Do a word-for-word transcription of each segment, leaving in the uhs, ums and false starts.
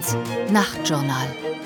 eins Nachtjournal.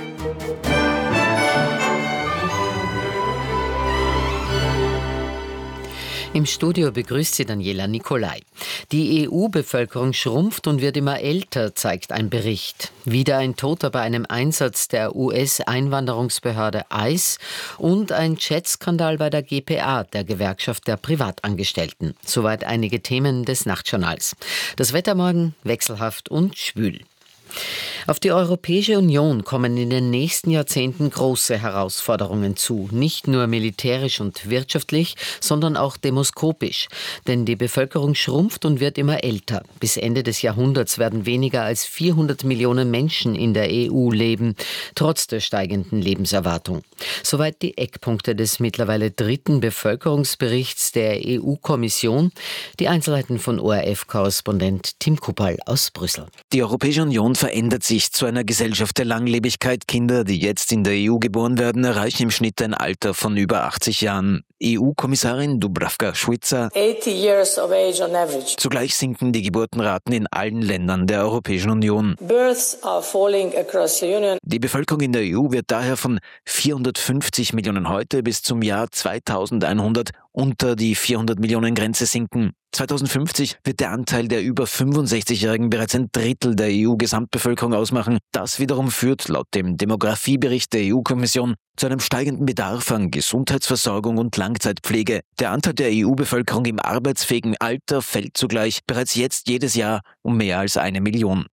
Im Studio begrüßt sie Daniela Nicolai. Die E U-Bevölkerung schrumpft und wird immer älter, zeigt ein Bericht. Wieder ein Toter bei einem Einsatz der U S-Einwanderungsbehörde I C E und ein Chat-Skandal bei der G P A, der Gewerkschaft der Privatangestellten. Soweit einige Themen des Nachtjournals. Das Wetter morgen wechselhaft und schwül. Auf die Europäische Union kommen in den nächsten Jahrzehnten große Herausforderungen zu. Nicht nur militärisch und wirtschaftlich, sondern auch demoskopisch. Denn die Bevölkerung schrumpft und wird immer älter. Bis Ende des Jahrhunderts werden weniger als vierhundert Millionen Menschen in der E U leben, trotz der steigenden Lebenserwartung. Soweit die Eckpunkte des mittlerweile dritten Bevölkerungsberichts der E U-Kommission. Die Einzelheiten von O R F-Korrespondent Tim Kuppal aus Brüssel. Die Europäische Union verändert sich zu einer Gesellschaft der Langlebigkeit. Kinder, die jetzt in der E U geboren werden, erreichen im Schnitt ein Alter von über achtzig Jahren. E U-Kommissarin Dubravka-Šuica. years of age on average. Zugleich sinken die Geburtenraten in allen Ländern der Europäischen Union. Births are falling across the Union. Die Bevölkerung in der E U wird daher von vierhundertfünfzig Millionen heute bis zum Jahr zweitausendeinhundert unter die vierhundert Millionen Grenze sinken. zweitausendfünfzig wird der Anteil der über fünfundsechzigjährigen bereits ein Drittel der E U-Gesamtbevölkerung ausmachen. Das wiederum führt laut dem Demografiebericht der E U-Kommission zu einem steigenden Bedarf an Gesundheitsversorgung und Langzeitpflege. Der Anteil der E U-Bevölkerung im arbeitsfähigen Alter fällt zugleich bereits jetzt jedes Jahr um mehr als eine Million.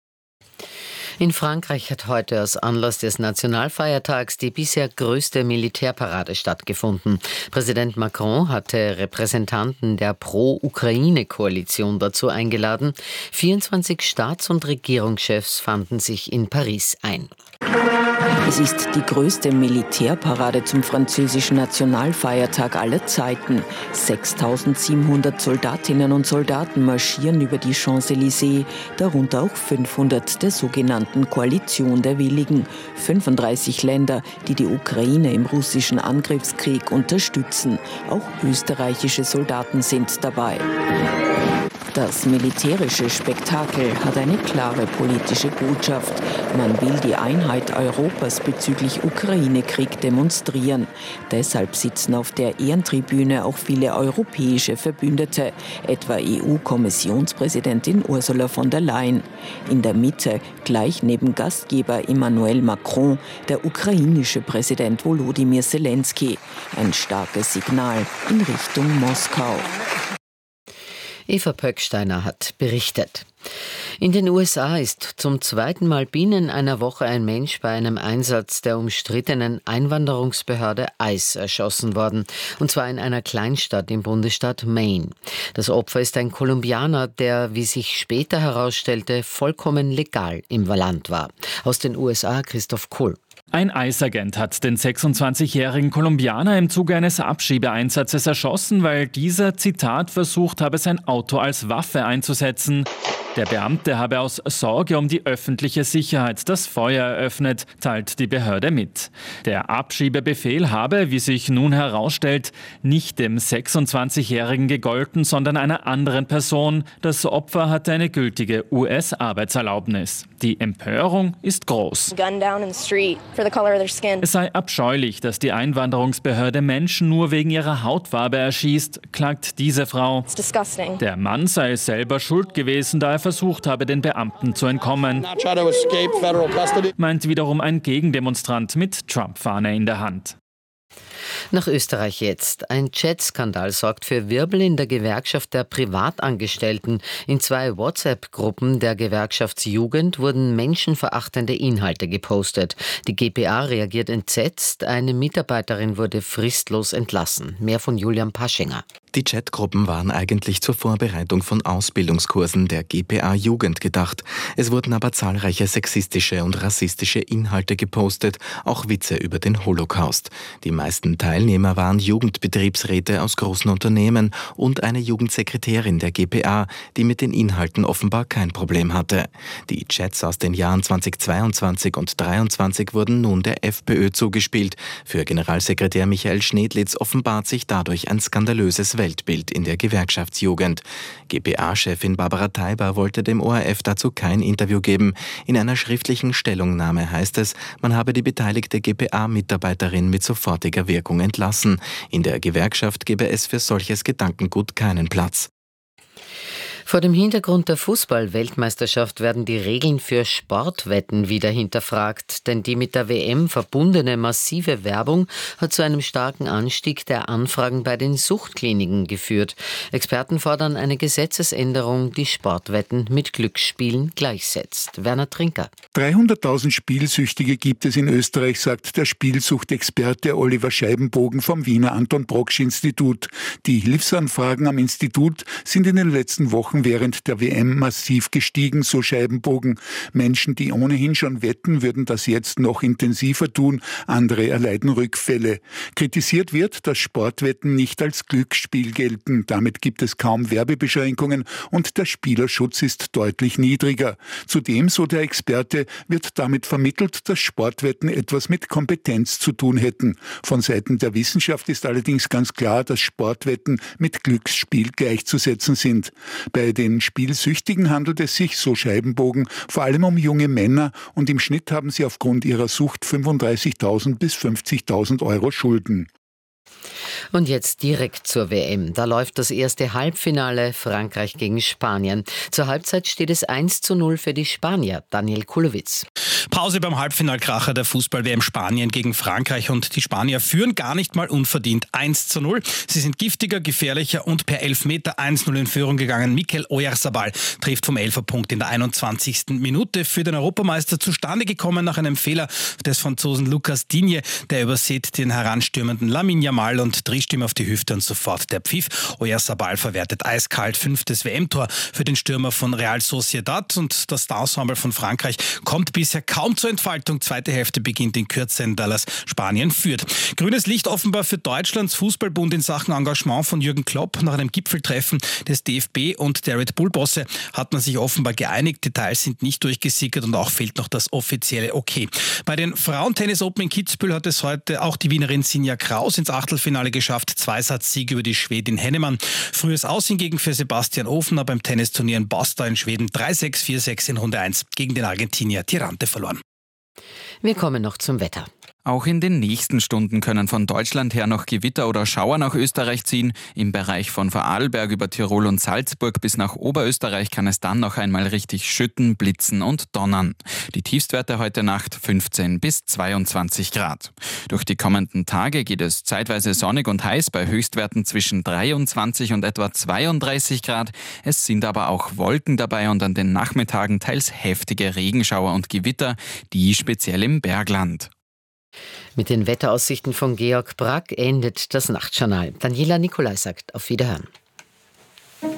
In Frankreich hat heute aus Anlass des Nationalfeiertags die bisher größte Militärparade stattgefunden. Präsident Macron hatte Repräsentanten der Pro-Ukraine-Koalition dazu eingeladen. vierundzwanzig Staats- und Regierungschefs fanden sich in Paris ein. Es ist die größte Militärparade zum französischen Nationalfeiertag aller Zeiten. sechstausendsiebenhundert Soldatinnen und Soldaten marschieren über die Champs-Élysées, darunter auch fünfhundert der sogenannten Koalition der Willigen. fünfunddreißig Länder, die die Ukraine im russischen Angriffskrieg unterstützen. Auch österreichische Soldaten sind dabei. Das militärische Spektakel hat eine klare politische Botschaft. Man will die Einheit Europas bezüglich Ukraine-Krieg demonstrieren. Deshalb sitzen auf der Ehrentribüne auch viele europäische Verbündete, etwa E U-Kommissionspräsidentin Ursula von der Leyen. In der Mitte, gleich neben Gastgeber Emmanuel Macron, der ukrainische Präsident Volodymyr Zelensky. Ein starkes Signal in Richtung Moskau. Eva Pöcksteiner hat berichtet. In den U S A ist zum zweiten Mal binnen einer Woche ein Mensch bei einem Einsatz der umstrittenen Einwanderungsbehörde I C E erschossen worden. Und zwar in einer Kleinstadt im Bundesstaat Maine. Das Opfer ist ein Kolumbianer, der, wie sich später herausstellte, vollkommen legal im Land war. Aus den U S A Christoph Kuhl. Ein I C E-Agent hat den sechsundzwanzigjährigen Kolumbianer im Zuge eines Abschiebeeinsatzes erschossen, weil dieser, Zitat, versucht habe, sein Auto als Waffe einzusetzen. Der Beamte habe aus Sorge um die öffentliche Sicherheit das Feuer eröffnet, teilt die Behörde mit. Der Abschiebebefehl habe, wie sich nun herausstellt, nicht dem sechsundzwanzigjährigen gegolten, sondern einer anderen Person. Das Opfer hatte eine gültige U S-Arbeitserlaubnis. Die Empörung ist groß. Es sei abscheulich, dass die Einwanderungsbehörde Menschen nur wegen ihrer Hautfarbe erschießt, klagt diese Frau. Der Mann sei selber schuld gewesen, da er versucht habe, den Beamten zu entkommen, meint wiederum ein Gegendemonstrant mit Trump-Fahne in der Hand. Nach Österreich jetzt. Ein Chat-Skandal sorgt für Wirbel in der Gewerkschaft der Privatangestellten. In zwei WhatsApp-Gruppen der Gewerkschaftsjugend wurden menschenverachtende Inhalte gepostet. Die G P A reagiert entsetzt. Eine Mitarbeiterin wurde fristlos entlassen. Mehr von Julian Paschinger. Die Chatgruppen waren eigentlich zur Vorbereitung von Ausbildungskursen der G P A Jugend gedacht. Es wurden aber zahlreiche sexistische und rassistische Inhalte gepostet, auch Witze über den Holocaust. Die meisten Teilnehmer Teilnehmer waren Jugendbetriebsräte aus großen Unternehmen und eine Jugendsekretärin der G P A, die mit den Inhalten offenbar kein Problem hatte. Die Chats aus den Jahren zweitausendzweiundzwanzig und zweitausenddreiundzwanzig wurden nun der FPÖ zugespielt. Für Generalsekretär Michael Schnedlitz offenbart sich dadurch ein skandalöses Weltbild in der Gewerkschaftsjugend. G P A-Chefin Barbara Teiber wollte dem O R F dazu kein Interview geben. In einer schriftlichen Stellungnahme heißt es, man habe die beteiligte G P A-Mitarbeiterin mit sofortiger Wirkung entlassen. In der Gewerkschaft gebe es für solches Gedankengut keinen Platz. Vor dem Hintergrund der Fußball-Weltmeisterschaft werden die Regeln für Sportwetten wieder hinterfragt, denn die mit der W M verbundene massive Werbung hat zu einem starken Anstieg der Anfragen bei den Suchtkliniken geführt. Experten fordern eine Gesetzesänderung, die Sportwetten mit Glücksspielen gleichsetzt. Werner Trinker. dreihunderttausend Spielsüchtige gibt es in Österreich, sagt der Spielsuchtexperte Oliver Scheibenbogen vom Wiener Anton-Proksch-Institut. Die Hilfsanfragen am Institut sind in den letzten Wochen während der W M massiv gestiegen, so Scheibenbogen. Menschen, die ohnehin schon wetten, würden das jetzt noch intensiver tun. Andere erleiden Rückfälle. Kritisiert wird, dass Sportwetten nicht als Glücksspiel gelten. Damit gibt es kaum Werbebeschränkungen und der Spielerschutz ist deutlich niedriger. Zudem, so der Experte, wird damit vermittelt, dass Sportwetten etwas mit Kompetenz zu tun hätten. Von Seiten der Wissenschaft ist allerdings ganz klar, dass Sportwetten mit Glücksspiel gleichzusetzen sind. Bei den Spielsüchtigen handelt es sich, so Scheibenbogen, vor allem um junge Männer und im Schnitt haben sie aufgrund ihrer Sucht fünfunddreißigtausend bis fünfzigtausend Euro Schulden. Und jetzt direkt zur W M. Da läuft das erste Halbfinale Frankreich gegen Spanien. Zur Halbzeit steht es eins zu null für die Spanier. Daniel Kulowitz. Pause beim Halbfinalkracher der Fußball-W M Spanien gegen Frankreich und die Spanier führen gar nicht mal unverdient eins zu null. Sie sind giftiger, gefährlicher und per Elfmeter eins zu null in Führung gegangen. Mikel Oyarzabal trifft vom Elferpunkt in der einundzwanzigsten Minute für den Europameister zustande gekommen nach einem Fehler des Franzosen Lucas Digne. Der übersät den heranstürmenden Lamine Yamal und Drehstimme auf die Hüfte und sofort der Pfiff. Oyarzabal verwertet eiskalt fünftes W M-Tor für den Stürmer von Real Sociedad und das Ensemble von Frankreich kommt bisher kaum zur Entfaltung. Zweite Hälfte beginnt in Kürze in Dallas. Spanien führt. Grünes Licht offenbar für Deutschlands Fußballbund in Sachen Engagement von Jürgen Klopp. Nach einem Gipfeltreffen des D F B und der Red Bull-Bosse hat man sich offenbar geeinigt. Details sind nicht durchgesickert und auch fehlt noch das offizielle Okay. Bei den Frauentennis Open in Kitzbühel hat es heute auch die Wienerin Sinja Kraus ins Achtelfinale geschafft. Zweisatz-Sieg über die Schwedin Hennemann. Frühes Aus hingegen für Sebastian Ofner beim Tennisturnier in Basta in Schweden. drei sechs, vier sechs in Runde eins gegen den Argentinier Tirante verloren. Wir kommen noch zum Wetter. Auch in den nächsten Stunden können von Deutschland her noch Gewitter oder Schauer nach Österreich ziehen. Im Bereich von Vorarlberg über Tirol und Salzburg bis nach Oberösterreich kann es dann noch einmal richtig schütten, blitzen und donnern. Die Tiefstwerte heute Nacht fünfzehn bis zweiundzwanzig Grad. Durch die kommenden Tage geht es zeitweise sonnig und heiß bei Höchstwerten zwischen dreiundzwanzig und etwa zweiunddreißig Grad. Es sind aber auch Wolken dabei und an den Nachmittagen teils heftige Regenschauer und Gewitter, die speziell im Bergland. Mit den Wetteraussichten von Georg Brack endet das Nachtjournal. Daniela Nicolai sagt auf Wiederhören.